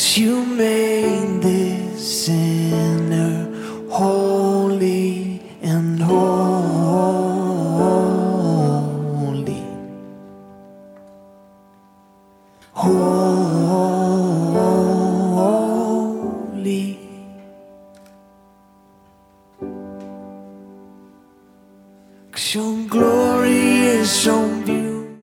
you made this sinner holy and holy, holy. 'Cause your glory is so beautiful.